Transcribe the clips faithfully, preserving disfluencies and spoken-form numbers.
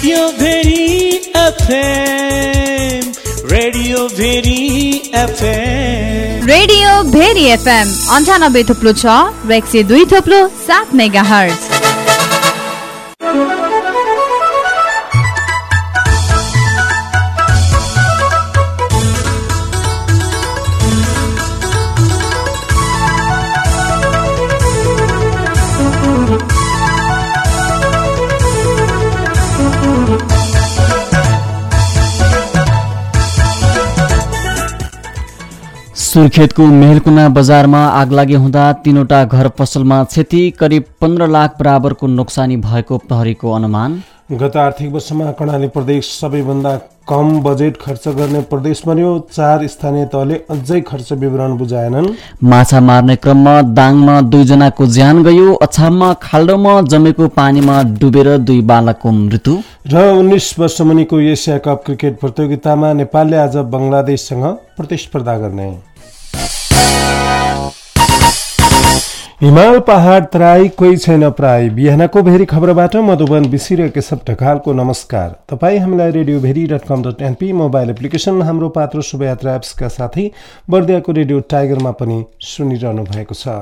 Radio Bheri FM radio Bheri FM radio Bheri FM अन्ठानब्बे थुप्लो छ र एक सय दुई थुप्लो सात मेगा हर्ज। सुर्खेतको मेहलकुना बजारमा आगलागी हुँदा तीनवटा घर पसलमा क्षति, करिब पन्ध्र लाख बराबरको नोक्सानी भएको प्रहरीको अनुमान। गत आर्थिक वर्षमा कर्णाली प्रदेश सबैभन्दा कम बजेट खर्च गर्ने प्रदेश बन्यो। चार स्थानीय तहले अझै खर्च विवरण बुझाएनन्। माछा मार्ने क्रममा दाङमा दुईजनाको ज्यान गयो। अछाममा खाल्डोमा जमेको पानीमा डुबेर दुई बालकको मृत्यु। र उन्नाइस वर्ष मुनिको एसिया कप क्रिकेट प्रतियोगितामा नेपालले आज बंगलादेशसँग प्रतिस्पर्धा गर्ने। हिमाल पहाड तराई कोही छैन प्राय। बिहानको भेरी खबरबाट मधुबन बिसी र केशव ढकालको नमस्कार। तपाईँ हामीलाई radio Bheri dot com dot NP mobile application, Hamro Patro Shubhyatra एप्सका साथै बर्दियाको रेडियो टाइगरमा पनि सुनिरहनु भएको छ।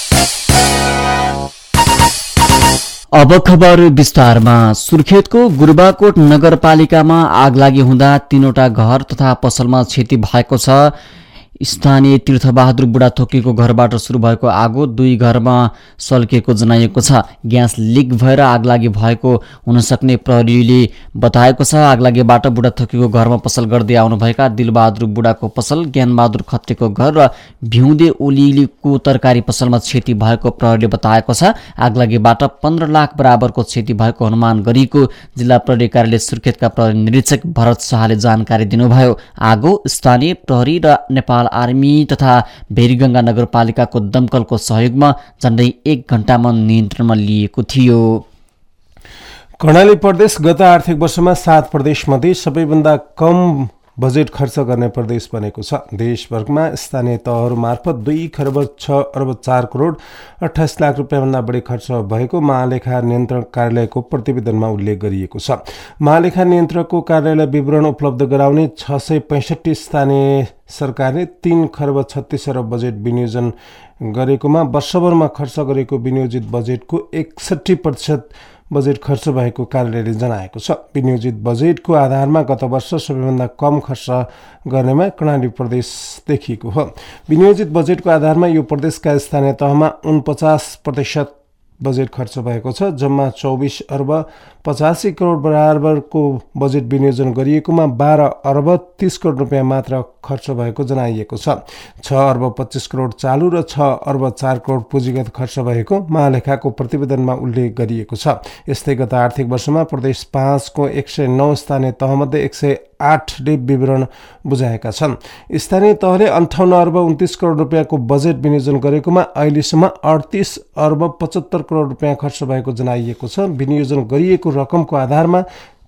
अब खबर विस्तारमा। सुर्खेतको गुरुबाकोट नगरपालिकामा आगलागी हुँदा तीनवटा घर तथा पसलमा क्षति भएको छ। स्थानीय तीर्थबहादुर बुढाथोकीको घरबाट सुरु भएको आगो दुई घरमा सल्किएको जनाइएको छ। ग्यास लिक भएर आगलागी भएको हुन सक्ने प्रहरीले बताएको छ। आगलागीबाट बुढाथोकीको घरमा पसल गर्दै आउनुभएका दिलबहादुर बुढाको पसल, ज्ञानबहादुर खत्रीको घर र भिउँदे ओलीको तरकारी पसलमा क्षति भएको प्रहरीले बताएको छ। आगलागीबाट पन्ध्र लाख बराबरको क्षति भएको अनुमान गरिएको जिल्ला प्रहरी कार्यालय सुर्खेतका प्रहरी निरीक्षक भरत शाहले जानकारी दिनुभयो। आगो स्थानीय प्रहरी र नेपाल आर्मी तथा भेरीगंगा नगरपालिकाको दमकलको सहयोगमा झण्डै एक घण्टामा नियन्त्रणमा लिएको थियो। कर्णाली प्रदेश गत आर्थिक वर्षमा सात प्रदेशमध्ये सबैभन्दा कम बजेट खर्च गर्ने प्रदेश बनेको छ। देशभरमा स्थानीय तहहरू मार्फत दुई खरब छ अर्ब चार करोड अठाइस लाख रुपियाँभन्दा बढी खर्च भएको महालेखा नियन्त्रण कार्यालयको प्रतिवेदनमा उल्लेख गरिएको छ। महालेखा नियन्त्रकको कार्यालय विवरण उपलब्ध गराउने छ सय पैँसठी स्थानीय सरकारले तीन खरब छत्तीस अरब बजेट विनियोजन गरेकोमा वर्षभरमा खर्च गरेको विनियोजित बजेटको एकसट्ठी प्रतिशत बजेट खर्च भएको कार्यालयले जनाएको छ। विनियोजित बजेटको आधारमा गत वर्ष सबैभन्दा कम खर्च गर्नेमा कर्णाली प्रदेश देखिएको हो। विनियोजित बजेटको आधारमा यो प्रदेशका स्थानीय तहमा उनपचास प्रतिशत बजेट खर्च भएको छ। जम्मा चौबिस अर्ब पचासी करोड बराबरको बजेट विनियोजन गरिएकोमा बाह्र अर्ब तीस करोड रुपियाँ मात्र खर्च भएको जनाइएको छ। छ अर्ब पच्चिस करोड चालु र छ अर्ब चार करोड पुँजीगत खर्च भएको महालेखाको प्रतिवेदनमा उल्लेख गरिएको छ। यस्तै गत आर्थिक वर्षमा प्रदेश पाँचको एक सय नौ स्थानीय तहमध्ये एक सय आठले विवरण बुझाएका छन्। स्थानीय तहले अन्ठाउन्न अर्ब उन्तिस करोड रुपियाँको बजेट विनियोजन गरेकोमा अहिलेसम्म अडतिस अर्ब पचहत्तर करोड रुपियाँ खर्च भएको जनाइएको छ। विनियोजन गरिएको रकमको आधारमा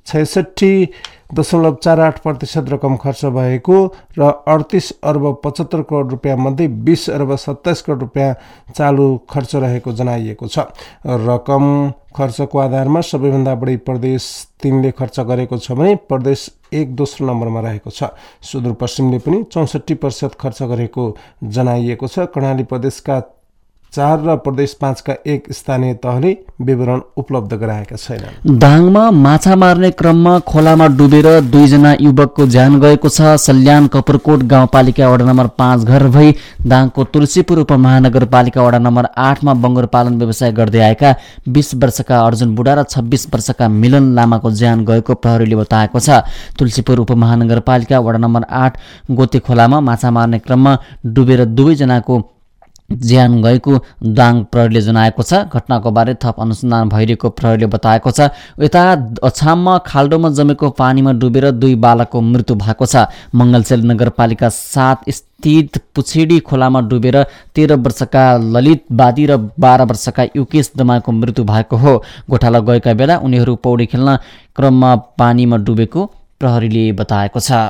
छैसठी दशमलव चार आठ प्रतिशत रकम खर्च भएको र अडतिस अर्ब पचहत्तर करोड रुपियाँ मध्ये बीस अर्ब सत्ताइस करोड रुपियाँ चालु खर्च रहेको जनाइएको छ। रकम खर्चको आधारमा सबैभन्दा बढी प्रदेश तीनले खर्च गरेको छ भने प्रदेश एक दोस्रो नम्बरमा रहेको छ। सुदूरपश्चिमले पनि चौसठी प्रतिशत खर्च गरेको जनाइएको छ। कर्णाली प्रदेशका चार र प्रदेश पाँचका एक स्थानीय तहले विवरण उपलब्ध गराएका छैनन्। दाङमा माछा मार्ने क्रममा खोलामा डुबेर दुईजना युवकको ज्यान गएको छ। सल्यान कपुरकोट गाउँपालिका वडा नम्बर पाँच घर भई दाङको तुलसीपुर उपमहानगरपालिका वडा नम्बर आठमा बङ्गुर पालन व्यवसाय गर्दै आएका बीस वर्षका अर्जुन बुढा र छब्बीस वर्षका मिलन लामाको ज्यान गएको प्रहरीले बताएको छ। तुलसीपुर उपमहानगरपालिका वडा नम्बर आठ गोते खोलामा माछा मार्ने क्रममा डुबेर दुवैजनाको ज्यान गएको दाङ प्रहरीले जनाएको छ। घटनाको बारे थप अनुसन्धान भइरहेको प्रहरीले बताएको छ। यता अछाममा खाल्डोमा जमेको पानीमा डुबेर दुई बालकको मृत्यु भएको छ। मङ्गलसेल नगरपालिका सात स्थित पुछेडी खोलामा डुबेर तेह्र वर्षका ललित बादी र बाह्र वर्षका युकेश दमाको मृत्यु भएको हो। गोठाला गएका बेला उनीहरू पौडी खेल्न क्रममा पानीमा डुबेको प्रहरीले बताएको छ।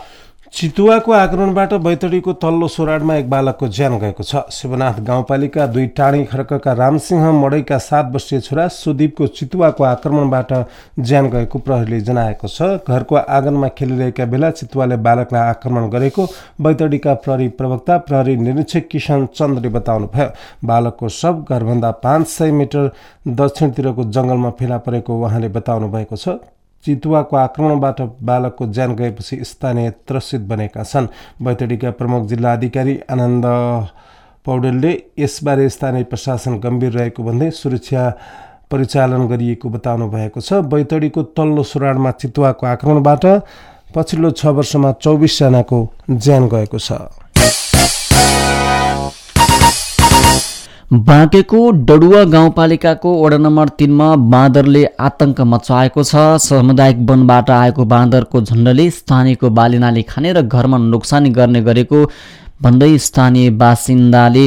चितुवाको आक्रमणबाट बैतडीको तल्लो सोराडमा एक बालकको ज्यान गएको छ। शिवनाथ गाउँपालिका दुई टाढी खर्कका रामसिंह मडैका सात वर्षीय छोरा सुदीपको चितुवाको आक्रमणबाट ज्यान गएको प्रहरीले जनाएको छ। घरको आँगनमा खेलिरहेका बेला चितुवाले बालकलाई आक्रमण गरेको बैतडीका प्रहरी प्रवक्ता प्रहरी निरीक्षक किशन चन्द्रले बताउनुभयो। बालकको शव घरभन्दा पाँच सय मिटर दक्षिणतिरको जंगलमा फेला परेको उहाँले बताउनु भएको छ। चितुवाको आक्रमणबाट बालकको ज्यान गएपछि स्थानीय त्रसित बनेका छन्। बैतडीका प्रमुख जिल्ला अधिकारी आनन्द पौडेलले यसबारे स्थानीय प्रशासन गम्भीर रहेको भन्दै सुरक्षा परिचालन गरिएको बताउनु भएको छ। बैतडीको तल्लो सुराडमा चितुवाको आक्रमणबाट पछिल्लो छ वर्षमा चौबिस जनाको ज्यान गएको छ। बाँकेको डडुवा गाउँपालिकाको वडा नम्बर तीनमा बाँदरले आतंक मचाएको छ। सामुदायिक वनबाट आएको बाँदरको झुण्डले स्थानीयको बालीनाली खाने र घरमा नोक्सानी गर्ने गरेको भन्दै स्थानीय बासिन्दाले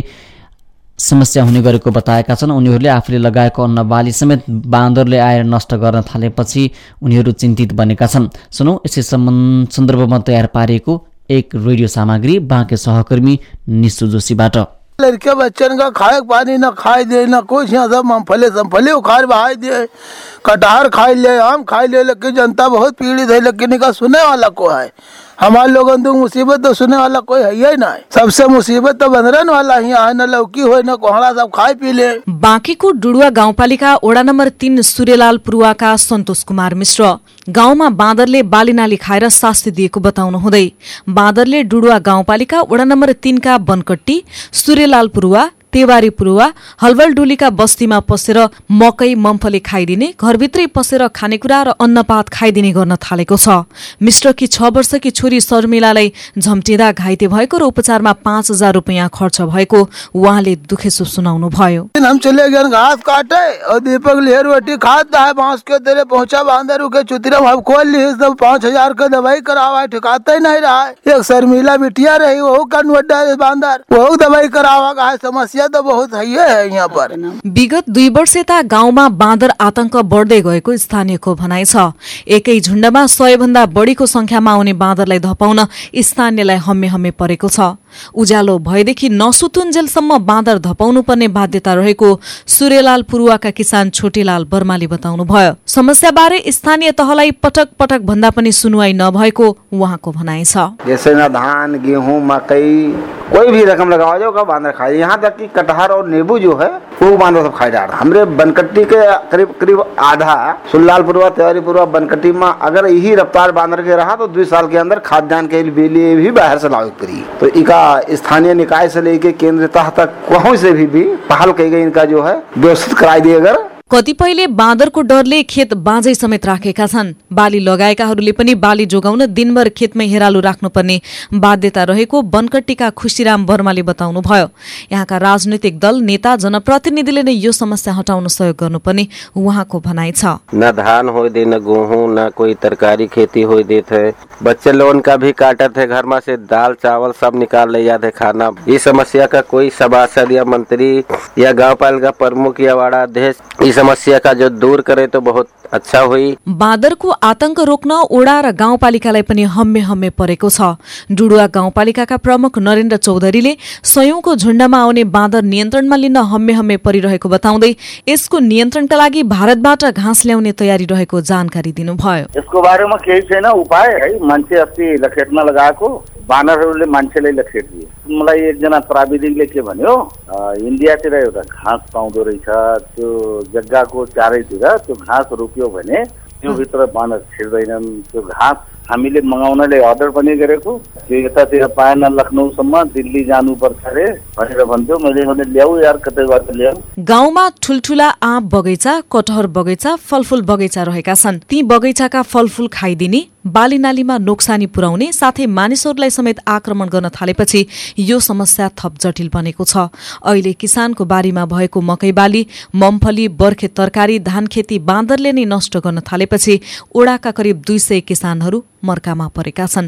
समस्या हुने गरेको बताएका छन्। उनीहरूले आफूले लगाएको अन्न बाली समेत बाँदरले आएर नष्ट गर्न थालेपछि उनीहरू चिन्तित बनेका छन्। सुनौ यसै सन्दर्भमा तयार पारिएको एक रेडियो सामग्री बाँके सहकर्मी निशु जोशीबाट। लड़के बच्चन का खाए पानी न खाए दे न कुछ, यहाँ सब मूंगफली मूंगफली उखाड़ बहाई दे, कटहर खाई ले, आम खाई ले, लेकिन जनता बहुत पीड़ित है। लेकिन इनका सुनने वाला को है? हमारे लोगों तो मुसीबत तो सुनने वाला कोई है ही नहीं। सबसे मुसीबत तो बंदरन वाला ही है, न लौकी हो न कोहड़ा, सब खाए पी ले। बाँकेको डुडुवा गाउँपालिका वडा नम्बर तीन सूर्यलाल पुरुवाका सन्तोष कुमार मिश्र गाउँमा बाँदरले बालीनाली खाएर शास्ति दिएको बताउनु हुँदै बाँदरले डुडुवा गाउँपालिका वडा नम्बर तीनका बनकट्टी, सूर्यलाल पुरुवा, तेवारी पुरुवा, हलवलडुलीका बस्तीमा पसेर मकै मम्फली खाइदिने, घरभित्रै पसेर खानेकुरा र अन्नपात खाइदिने गर्न थालेको छ। मिश्रकी छ वर्षकी छोरी शर्मिलालाई झम्टिँदा घाइते भएको र उपचारमा पाँच हजार रुपियाँ खर्च भएको उहाँले दुखेसो सुनाउनु भयो। हम चले गए घास काटे और दीपक लेहर रोटी खाता है, बांस के तेरे पहुंचा बांदर के चुतिरा हम खोल ली, सब पाँच हजार का दवाई करावा, ठिकाता ही नहीं रहा है। एक शर्मिला बिटिया रही, वो कन्वर्टा बांदर, वो दवाई करावा है। समस्या तो बहुत है यहाँ पर। विगत दुई वर्ष यता गाउँमा बाँदर आतंक बढ्दै गएको स्थानीयको भनाइ छ। एकै झुण्डमा सय भन्दा बढीको संख्यामा आउने बाँदरलाई धपाउन स्थानीयलाई हम्मे हम्मे परेको छ। उज्यालो भएदेखि नसुतुन्जेलसम्म बाँदर धपाउनु पर्ने बाध्यता रहेको सूर्यलाल पुरुवाका किसान छोटेलाल वर्माले बताउनु भयो। समस्याबारे स्थानीय तहलाई पटक पटक भन्दा पनि सुनुवाई नभएको उहाँको भनाइ छ। जैसे न धान, गेहूं, मकई, कोई भी रकम लगाओ जो का बांदर खाए। यहाँ तक कि कटहर और नींबू जो है वो बांदर सब खाए जा रहा है। हमरे बनकट्टी के करीब करीब आधा सुल्लाल पुरवा, तेवारी पुरवा, बनकट्टी में अगर यही रफ्तार बांदर के रहा तो दो साल के अंदर खाद्यान्न के लिए भी बाहर से लागू करी। तो इका स्थानीय निकाय से लेके केंद्र तह तक कहीं से भी, भी पहल की गई, इनका जो है व्यवस्थित कराई दिए। अगर कतिपयले बाँदरको डरले खेत बाँझै समेत राखेका छन्। बाली लगाएकाहरूले पनि बाली जोगाउन दिनभर खेतमै हेरालु राख्नुपर्ने बाध्यता रहेको बनकट्टीका खुशीराम वर्माले बताउनु भयो। यहाँका राजनैतिक दल, नेता, जनप्रतिनिधिले नै यो समस्या हटाउन सहयोग गर्नुपर्ने उहाँको भनाइ छ। न धान हो दे, न गेहूं, न कोई तरकारी खेती हो देते है। बच्चे लोन का भी काटत है, घर में से दाल चावल सब निकाल ले जाते खाना। ये समस्या का कोई सभासद या मंत्री या गाँव पालिका प्रमुख या वार्ड अध्यक्ष समस्या का जो दूर करे तो बहुत अच्छा हुई। बाँदरको आतंक रोक्न ओडा र गाउँपालिकालाई पनि हम्मे हम्मे परेको छ। डुडुवा गाउँपालिकाका प्रमुख नरेन्द्र चौधरीले सयौंको झुण्डमा आउने बाँदर नियन्त्रणमा लिन हम्मे हम्मे परिरहेको बताउँदै यसको नियन्त्रणका लागि भारतबाट घाँस ल्याउने तयारी रहेको जानकारी दिनुभयो। यसको बारेमा केही छैन उपाय है। मान्छे अस्ति लखेट्न लगाएको बानरहरूले मान्छेलाई लखेटिदिए। मलाई एकजना प्राविधिकले के भन्यो, इन्डियातिर एउटा घाँस पाउँदो रहेछ, त्यो जग्गाको चारैतिर त्यो घाँस रोप्यो भने त्यो भित्र बानर छिर्दैनन्। त्यो घाँस हामीले मगाउनले अर्डर पनि गरेको, त्यो यतातिर पाएन, लखनऊसम्म दिल्ली जानुपर्छ अरे भनेर भन्थ्यो। मैले भने ल्याऊ यार, कतैबाट ल्याऊ। गाउँमा ठुल्ठुला आँप बगैँचा, कटहर बगैँचा, फलफूल बगैँचा रहेका छन्। ती बगैँचाका फलफूल खाइदिने, बालीनालीमा नोक्सानी पुर्याउने साथै मानिसहरूलाई समेत आक्रमण गर्न थालेपछि यो समस्या थप जटिल बनेको छ। अहिले किसानको बारीमा भएको मकै बाली, मम्फली, बर्खे तरकारी, धान खेती बाँदरले नै नष्ट गर्न थालेपछि ओडाका करिब दुई सय किसानहरू मर्कामा परेका छन्।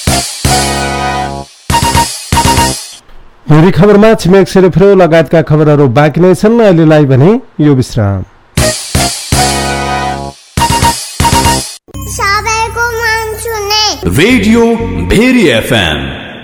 हिँडी खबरमा छिमेक सेरोफेरो लगायतका खबरहरू बाँकी नै छन्। अहिलेलाई भने यो विश्राम। सबैको मन सुने रेडियो भेरी एफएम।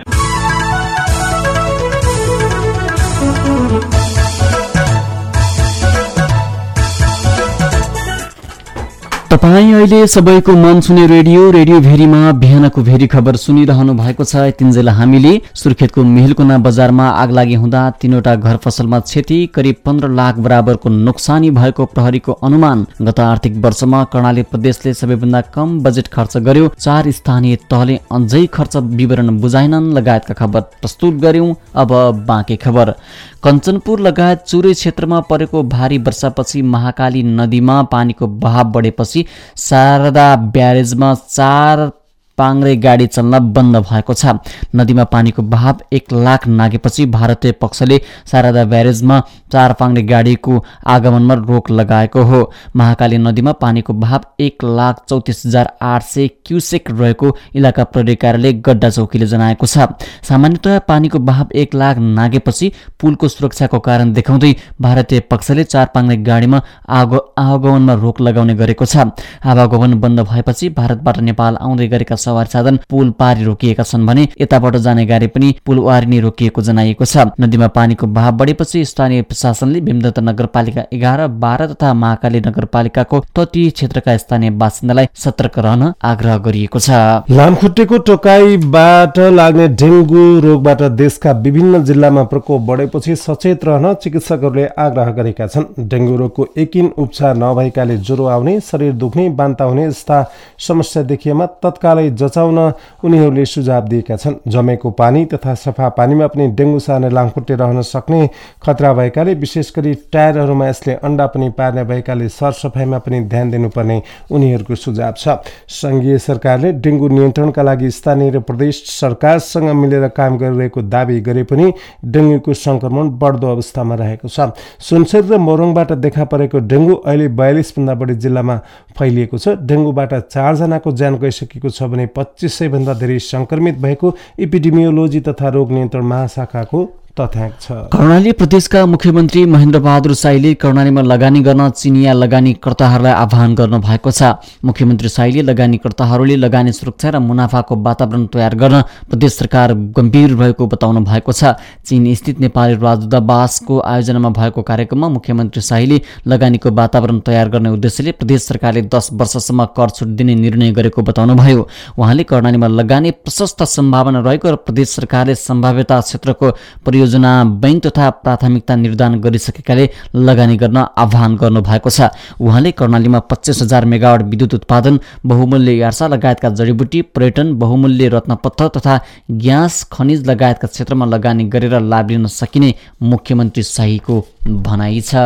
तपाईँ अहिले सबैको मन छुने रेडियो रेडियो भेरीमा बिहानको भेरी खबर सुनिरहनु भएको छ। तिनजेल हामीले सुर्खेतको मेहलकुना बजारमा आगलागी हुँदा तीनवटा घर फसलमा क्षति, करिब पन्ध्र लाख बराबरको नोक्सानी भएको प्रहरीको अनुमान। गत आर्थिक वर्षमा कर्णाली प्रदेशले सबैभन्दा कम बजेट खर्च गर्यो। चार स्थानीय तहले अझै खर्च विवरण बुझाइनन् लगायतका खबर प्रस्तुत गर्यौं। अब बाँकी खबर। कञ्चनपुर लगायत चुरे क्षेत्रमा परेको भारी वर्षापछि महाकाली नदीमा पानीको बहाव बढेपछि शारदा ब्यारेजमा चार पाङ्रे गाडी चल्न बन्द भएको छ। नदीमा पानीको बहाव एक लाख नागेपछि भारतीय पक्षले शारदा ब्यारेजमा चार पाङ्रे गाडीको आगमनमा रोक लगाएको हो। महाकाली नदीमा पानीको बहाव एक लाख चौतिस हजार आठ सय क्युसेक रहेको इलाका प्रहरी कार्यालय गड्डा चौकीले जनाएको छ। सामान्यतया पानीको बहाव एक लाख नागेपछि पुलको सुरक्षाको कारण देखाउँदै भारतीय पक्षले चार पाङ्रे गाडीमा आवागमनमा रोक लगाउने गरेको छ। आवागमन बन्द भएपछि भारतबाट नेपाल आउँदै गरेका सवारी साधन पुल पारी रोकिएका छन् भने यताबाट जाने गाडी पनि पुल वारी नै रोकिएको जनाइएको छ। नदीमा पानीको बहाव बढेपछि स्थानीय प्रशासनले भीमदत्त नगरपालिका एघार, बाह्र तथा महाकाली नगरपालिकाको तटीय क्षेत्रका स्थानीय बासिन्दालाई सतर्क रहन आग्रह गरिएको छ। लामखुट्टेको टोकाइबाट लाग्ने डेङ्गु रोगबाट देशका विभिन्न जिल्लामा प्रकोप बढेपछि सचेत रहन चिकित्सकहरूले आग्रह गरेका छन्। डेङ्गु रोगको एकिन उपचार नभएकाले ज्वरो आउने, शरीर दुख्ने, बान्ता हुने जस्ता समस्या देखिएमा तत्कालै जचाउन उनीहरूले सुझाव दिएका छन्। जमेको पानी तथा सफा पानीमा पनि डेङ्गु सार्ने लामखुट्टे रहन सक्ने खतरा भएकाले विशेष गरी टायरहरूमा यसले अन्डा पनि पार्ने भएकाले सरसफाइमा पनि ध्यान दिनुपर्ने उनीहरूको सुझाव छ। सङ्घीय सरकारले डेङ्गु नियन्त्रणका लागि स्थानीय र प्रदेश सरकारसँग मिलेर काम गरिरहेको दावी गरे पनि डेङ्गुको सङ्क्रमण बढ्दो अवस्थामा रहेको छ। सुनसरी र मोरङबाट देखा परेको डेङ्गु अहिले बयालिस भन्दा बढी जिल्लामा फैलिएको छ। डेङ्गुबाट चारजनाको ज्यान गइसकेको छ भने पच्चिस सय भन्दा धेरै संक्रमित भएको एपिडेमियोलोजी तथा रोग नियन्त्रण महाशाखाको तथ्याङ्क छ। कर्णाली प्रदेशका मुख्यमन्त्री महेन्द्र बहादुर शाहीले कर्णालीमा लगानी गर्न चिनिया लगानीकर्ताहरूलाई आह्वान गर्नु भएको छ। मुख्यमन्त्री शाहीले लगानीकर्ताहरूले लगानी सुरक्षा र मुनाफाको वातावरण तयार गर्न प्रदेश सरकार गम्भीर भएको बताउनु भएको छ। चीन स्थित नेपाली राजदूतावासको आयोजनामा भएको कार्यक्रममा मुख्यमन्त्री शाहीले लगानीको वातावरण तयार गर्ने उद्देश्यले प्रदेश सरकारले दस वर्षसम्म कर छुट दिने निर्णय गरेको बताउनुभयो। उहाँले कर्णालीमा लगानी प्रशस्त सम्भावना रहेको र प्रदेश सरकारले सम्भाव्यता क्षेत्रको परियोजना बैंक तथा प्राथमिकता निर्धारण गरिसकेकाले लगानी गर्न आह्वान गर्नु भएको छ। उहाँले कर्णालीमा पच्चिस हजार मेगावाट विद्युत उत्पादन, बहुमूल्य यार्सा लगायतका जडीबुटी, पर्यटन, बहुमूल्य रत्नपत्र तथा ग्यास खनिज लगायतका क्षेत्रमा लगानी गरेर लाभ लिन सकिने मुख्यमन्त्री शाहीको भनाइ छ।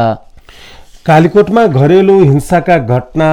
कालीकोटमा घरेलु हिंसाका घटना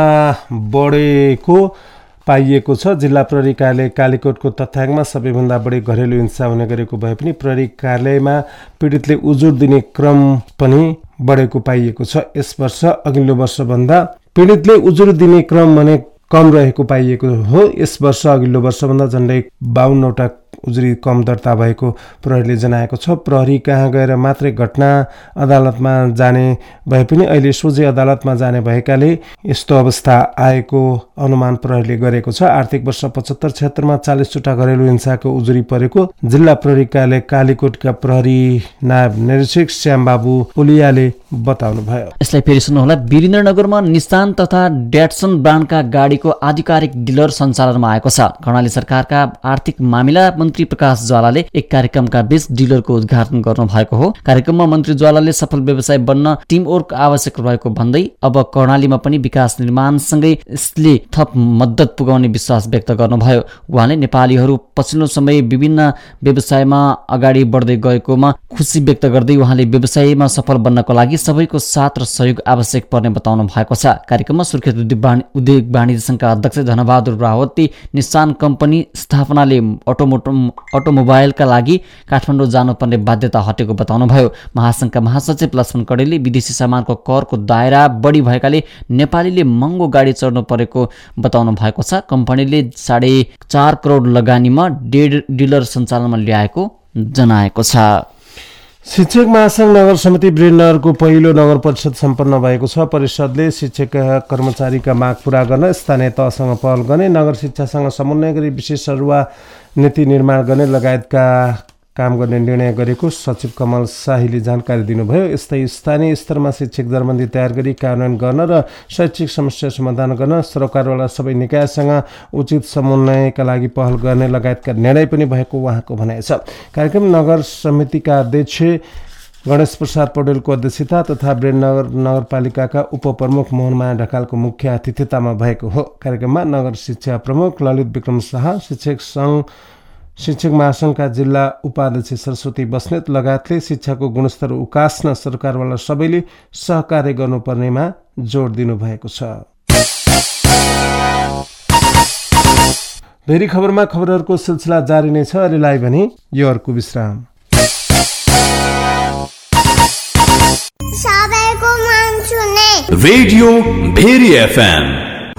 बढेको पाइएको छ। जिल्ला प्रहरी कार्यालय कालीकोटको तथ्याङ्कमा सबैभन्दा बढी घरेलु हिंसा हुने गरेको भए पनि प्रहरी कार्यालयमा पीडितले उजुर दिने क्रम पनि बढेको पाइएको छ। यस वर्ष अघिल्लो वर्षभन्दा पीडितले उजुर दिने क्रम भने कम रहेको पाइएको हो। यस वर्ष अघिल्लो वर्षभन्दा झन्डै बाहन्नवटा उजुरी कम दर्ता भएको प्रहरीले जनाएको छ। प्रहरी कहाँ गएर मात्रै घटना अदालतमा जाने भए पनि अहिले सोझै अदालतमा जाने भएकाले यस्तो अवस्था आएको अनुमान प्रहरीले गरेको छ। आर्थिक वर्ष पचहत्तर छिहत्तरमा चालिसवटा घरेलु हिंसाको उजुरी परेको जिल्ला प्रहरी कार्यालय कालीकोटका प्रहरी नायब निरीक्षक श्यामबाबु पुलियाले बताउनु भयो। यसलाई फेरि सुन्नुहोला। वीरेन्द्रनगरमा निसान तथा ड्याटसन ब्रान्डका गाडीको आधिकारिक डिलर सञ्चालनमा आएको छ। कर्णाली सरकारका आर्थिक मामिला मन्त्री प्रकाश ज्वालाले एक कार्यक्रमका बीच डिलरको उद्घाटन गर्नु भएको हो। कार्यक्रममा मन्त्री ज्वालाले सफल व्यवसाय बन्न टिमवर्क आवश्यक रहेको भन्दै अब कर्णालीमा पनि विकास निर्माणसँगै यसले थप मद्दत पुगाउने विश्वास व्यक्त गर्नुभयो। उहाँले नेपालीहरू पछिल्लो समय विभिन्न व्यवसायमा अगाडि बढ्दै गएकोमा खुसी व्यक्त गर्दै उहाँले व्यवसायमा सफल बन्नको लागि सबैको साथ र सहयोग आवश्यक पर्ने बताउनु भएको छ। कार्यक्रममा सुर्खेत उद्योग वाणिज्य संघका अध्यक्ष धनबहादुर रावती निसान कम्पनी स्थापनाले अटोमोटो अटोमोबाइलका लागि काठमाडौँ जानुपर्ने बाध्यता हटेको बताउनुभयो। महासंघका महासचिव लक्ष्मण कडेलले विदेशी सामानको करको दायरा बढी भएकाले नेपालीले महँगो गाडी चढ्नु परेको बताउनु भएको छ। कम्पनीले साढे चार करोड लगानीमा डेढ डिलर सञ्चालनमा ल्याएको जनाएको छ। शिक्षक महासंघ नगर समिति वीरेन्द्रनगरको पहिलो नगर परिषद सम्पन्न भएको छ। परिषदले शिक्षक कर्मचारीका माग पूरा गर्न स्थानीय तहसँग पहल गर्ने, नगर शिक्षासँग समन्वय गरी विशेष सरुवा नीति निर्माण गर्ने लगायतका काम गर्ने निर्णय गरेको सचिव कमल शाहीले जानकारी दिनुभयो। यस्तै स्थानीय स्तरमा शिक्षक दरबन्दी तयार गरी कार्यान्वयन गर्न र शैक्षिक समस्या समाधान गर्न सरकारवाला सबै निकायसँग उचित समन्वयका लागि पहल गर्ने लगायतका निर्णय पनि भएको उहाँको भनाइ छ। कार्यक्रम नगर समितिका अध्यक्ष गणेश प्रसाद पौडेलको अध्यक्षता तथा वीरेन्द्रनगर नगरपालिकाका उपप्रमुख मोहनमाया ढकालको मुख्य अतिथितामा भएको हो। कार्यक्रममा नगर शिक्षा प्रमुख ललित विक्रम शाह, शिक्षक सङ्घ शिक्षक महासंघका जिल्ला उपाध्यक्ष सरस्वती बस्नेत लगायतले शिक्षाको गुणस्तर उकास्न सरकारवाला सबैले सहकार्य गर्नुपर्नेमा जोड दिनुभएको छ। धेरै खबरमा खबरहरूको सिलसिला जारी नै छ। अहिलेलाई भने यो अर्को विश्राम। सबैको मन सुने रेडियो भेरी एफएम।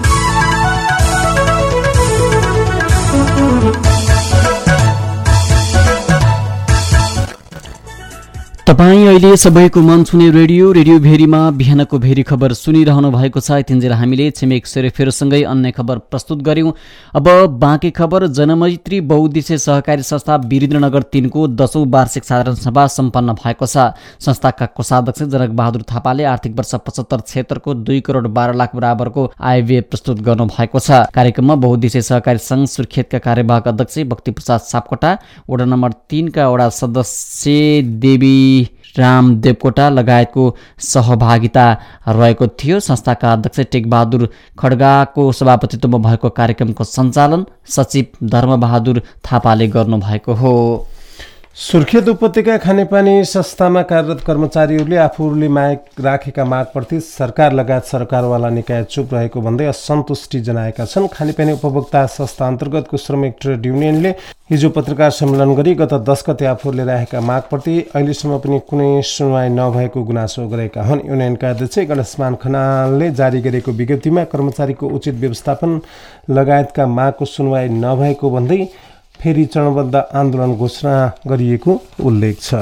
तपाईँ अहिले सबैको मन छुने रेडियो रेडियो भेरीमा बिहानको भेरी खबर सुनिरहनु भएको छ। यतिन्जेल हामीले छिमेक सेरेफेरसँगै अन्य खबर प्रस्तुत गर्यौं। अब बाँकी खबर। जनमैत्री बहुउद्देश्य सहकारी संस्था वीरेन्द्रनगर तीनको दशौं वार्षिक साधारण सभा सम्पन्न भएको छ। संस्थाका कोषाध्यक्ष जनक बहादुर थापाले आर्थिक वर्ष पचहत्तर छिहत्तरको दुई करोड बाह्र लाख बराबरको आय व्यय प्रस्तुत गर्नु भएको छ। कार्यक्रममा बहुउद्देश्य सहकारी संघ सुर्खेतका कार्यवाहक अध्यक्ष भक्ति प्रसाद सापकोटा, वडा नम्बर तीनका वडा सदस्य देवी राम देवकोटा लगायतको सहभागिता रहेको थियो। संस्थाका अध्यक्ष टेकबहादुर खड्गाको सभापतित्वमा भएको कार्यक्रमको सञ्चालन सचिव धर्मबहादुर थापाले गर्नुभएको हो। सुर्खेत उपत्यका खानेपानी संस्थामा कार्यरत कर्मचारीहरूले आफूहरूले माग राखेका मागप्रति सरकार लगायत सरकारवाला निकाय चुप रहेको भन्दै असन्तुष्टि जनाएका छन्। खानेपानी उपभोक्ता संस्था अन्तर्गतको श्रमिक ट्रेड युनियनले हिजो पत्रकार सम्मेलन गरी गत दस गते आफूहरूले राखेका मागप्रति अहिलेसम्म पनि कुनै सुनवाई नभएको गुनासो गरेका हुन्। युनियनका अध्यक्ष गणेशमान खनालले जारी गरेको विज्ञप्तिमा कर्मचारीको उचित व्यवस्थापन लगायतका मागको सुनवाई नभएको भन्दै फेरि चरणबद्ध आन्दोलन घोषणा गरिएको उल्लेख छ।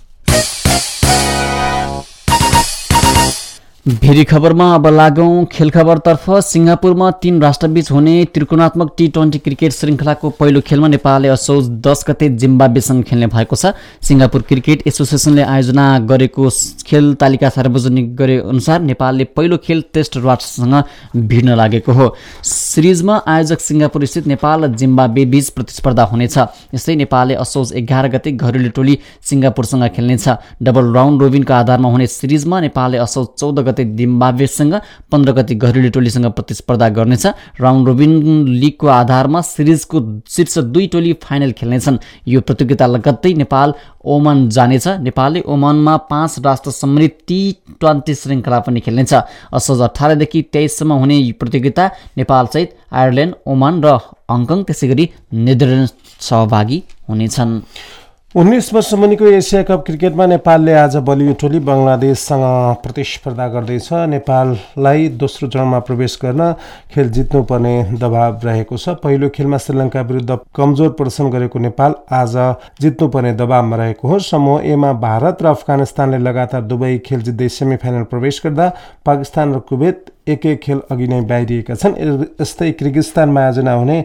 भेरी खबरमा अब लागौं खेल खबरतर्फ। सिङ्गापुरमा तीन राष्ट्रबीच हुने त्रिकोणात्मक टी ट्वेन्टी क्रिकेट श्रृङ्खलाको पहिलो खेलमा नेपालले असोज दस गते जिम्बाब्वेसँग खेल्ने भएको छ। सिङ्गापुर क्रिकेट एसोसिएसनले आयोजना गरेको खेल तालिका सार्वजनिक गरे अनुसार नेपालले पहिलो खेल टेस्ट राष्ट्रसँग भिड्न लागेको हो। सिरिजमा आयोजक सिङ्गापुर स्थित नेपाल र जिम्बाब्वे बीच प्रतिस्पर्धा हुनेछ। यस्तै नेपालले असोज एघार गते घरेलु टोली सिङ्गापुरसँग खेल्नेछ। डबल राउन्ड रोबिनको आधारमा हुने सिरिजमा नेपालले असोज चौध गते जिम्बाब्वेसँग, पन्ध्र गते घरेलु टोलीसँग प्रतिस्पर्धा गर्नेछ। राउन्ड रोबिन लिगको आधारमा सिरिजको शीर्ष दुई टोली फाइनल खेल्नेछन्। यो प्रतियोगिता लगत्तै नेपाल ओमान जानेछ। नेपालले ओमानमा पाँच राष्ट्र सम्मिलित टी ट्वेन्टी श्रृङ्खला पनि खेल्नेछ। असोज अठारदेखि तेइससम्म हुने यो प्रतियोगिता नेपालसहित आयरल्यान्ड, ओमान र हङकङ त्यसै गरी नेदरल्यान्ड सहभागी हुनेछन्। उन्नाइस वर्ष मुनिको एसिया कप क्रिकेटमा नेपालले आज बलियो टोली बङ्गलादेशसँग प्रतिस्पर्धा गर्दैछ। नेपाललाई दोस्रो चरणमा प्रवेश गर्न खेल जित्नुपर्ने दबाव रहेको छ। पहिलो खेलमा श्रीलङ्का विरुद्ध कमजोर प्रदर्शन गरेको नेपाल आज जित्नुपर्ने दबावमा रहेको हो। समूह एमा भारत र अफगानिस्तानले लगातार दुवै खेल जित्दै सेमिफाइनल प्रवेश गर्दा पाकिस्तान र कुवेत एक एक खेल अघि नै बाहिरिएका छन्। यस्तै किर्गिस्तानमा आयोजना हुने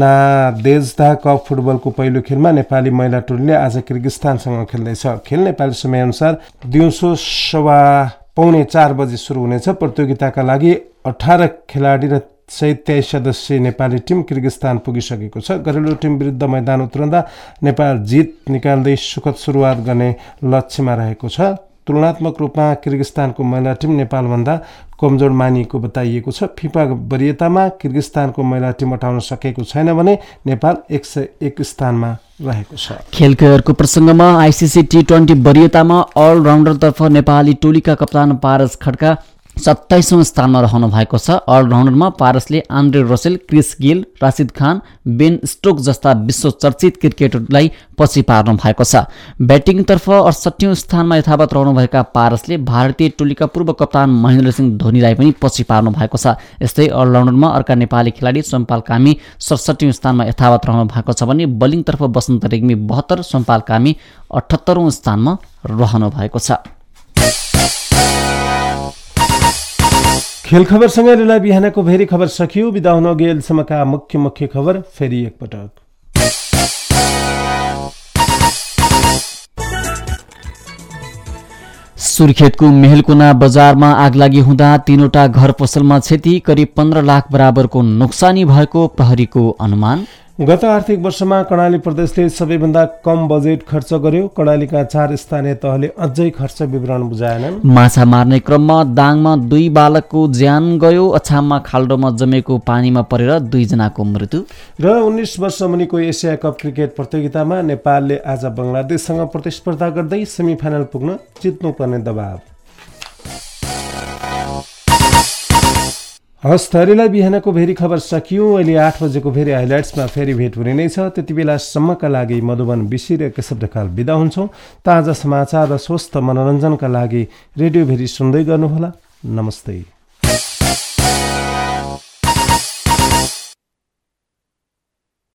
नादेजदा कप फुटबलको पहिलो खेलमा नेपाली महिला टोलीले आज किर्गिस्तानसँग खेल्दैछ। खेल नेपाली समयअनुसार दिउँसो सवा पौने चार बजे सुरु हुनेछ। प्रतियोगिताका लागि अठार खेलाडी र सहित तेइस सदस्यीय नेपाली टिम किर्गिस्तान पुगिसकेको छ। घरेलु टिम विरुद्ध मैदान उत्रँदा नेपाल जित निकाल्दै सुखद सुरुवात गर्ने लक्ष्यमा रहेको छ। तुलनात्मक रूपमा किर्गिस्तानको महिला टिम नेपालभन्दा कमजोर मानिएको बताइएको छ। फिफा वरियतामा किर्गिस्तानको महिला टिम उठाउन सकेको छैन भने नेपाल एक सय एक स्थानमा रहेको छ। खेलको प्रसङ्गमा आइसिसी टी ट्वेन्टी वरियतामा अलराउन्डरतर्फ नेपाली टोलीका कप्तान पारस खड्का सत्ताइसौँ स्थानमा रहनु भएको छ। अलराउन्डरमा पारसले Andre Russell, Chris Gayle, Rashid Khan, Ben Stoke जस्ता विश्व चर्चित क्रिकेटरलाई पछि पार्नु भएको छ। ब्याटिङतर्फ अडसट्ठीौँ स्थानमा यथावत रहनुभएका पारसले भारतीय टोलीका पूर्व कप्तान महेन्द्र सिंह धोनीलाई पनि पछि पार्नु भएको छ। यस्तै अलराउन्डरमा अर्का नेपाली खेलाडी सोमपाल कामी सडसठीौँ स्थानमा यथावत रहनु भएको छ भने बलिङतर्फ बसन्त रेग्मी बहत्तर, सोमपाल कामी अठहत्तरौँ स्थानमा रहनु भएको छ। खेल खबरसँगै बेला बिहानको भेरी खबर सकियो। बिदा हुन अघि अहिलेसम्मका मुख्य मुख्य खबर फेरि एकपटक। सुर्खेतको मेहलकोना बजारमा आगलागी हुँदा तीनवटा घर पसलमा क्षति, करिब पन्ध्र लाख बराबरको नोक्सानी भएको प्रहरीको अनुमान। गत आर्थिक वर्षमा कर्णाली प्रदेशले सबैभन्दा कम बजेट खर्च गर्यो। कर्णालीका चार स्थानीय तहले अझै खर्च विवरण बुझाएनन्। माछा मार्ने क्रममा दाङमा दुई बालकको ज्यान गयो। अछाममा खाल्डोमा जमेको पानीमा परेर दुईजनाको मृत्यु। र उन्नाइस वर्ष मुनिको एसिया कप क्रिकेट प्रतियोगितामा नेपालले आज बङ्गलादेशसँग प्रतिस्पर्धा गर्दै सेमिफाइनल पुग्न जित्नुपर्ने दबाव। हस् थरीलाई बिहानको भेरी खबर सकियो। अहिले आठ बजेको भेरी हाइलाइट्समा फेरि भेट हुने नै छ। त्यति बेलासम्मका लागि मधुबन बिसी र केशव ढकाल बिदा हुन्छौँ। ताजा समाचार र स्वस्थ मनोरञ्जनका लागि रेडियो भेरी सुन्दै गर्नुहोला। नमस्ते।